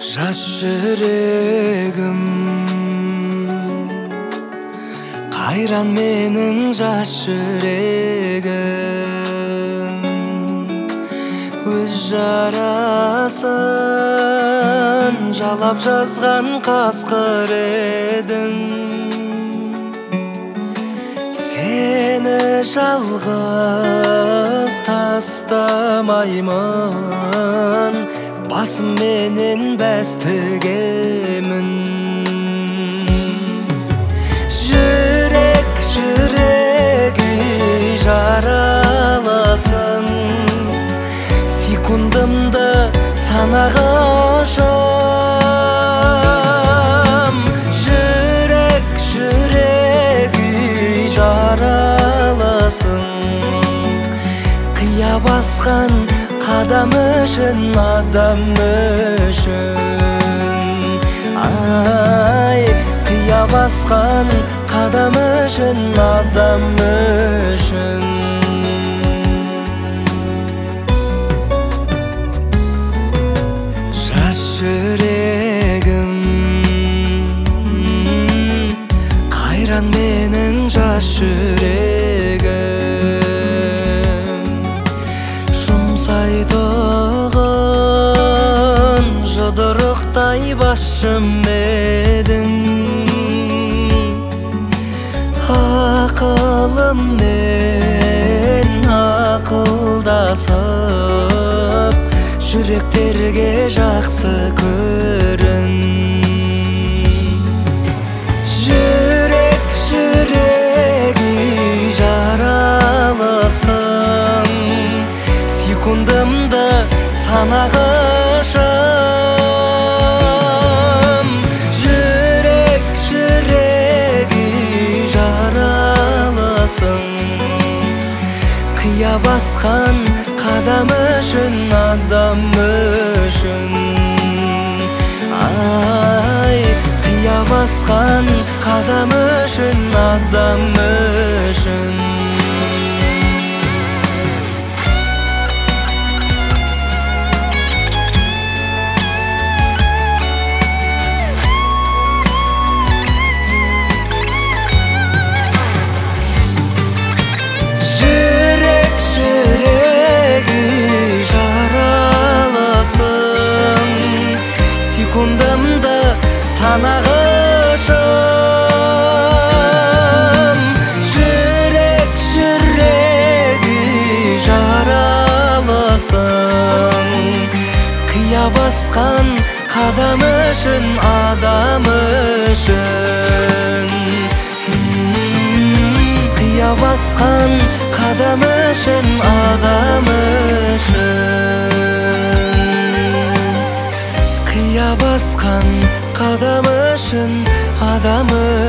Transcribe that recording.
Жас жүрегім, қайран менің жас жүрегім. Өз жарасын жалап жазған қасқыр едің. Сені жалғыз тастамаймын, басым менен бәс тігемін. Жүрек жүрегі жараласын, секундымды санағашым. Жүрек жүрегі жараласын, қия басқан қадам үшін, адам үшін. Ай, қия басқан қадам үшін, адам үшін. Жас жүрегім, қайран менің жас жүрегім. Жұмсайтұғын жұдырықтай басым едің. Ақылыммен ақылдасып, жүректерге жақсы көрін. Жүрек жүрегі жараласын, секундымды санағашым. Жүрек жүрегі жараласын, қия басқан қадам үшін, адам үшін. Ай, қия басқан қадам үшін, адам үшін. Секундымды санағышым. Жүрек жүрегі жараласын, қия басқан қадам үшін, адам үшін. Қия басқан қадам үшін, адам үшін. Қия басқан қадам үшін, адам үшін.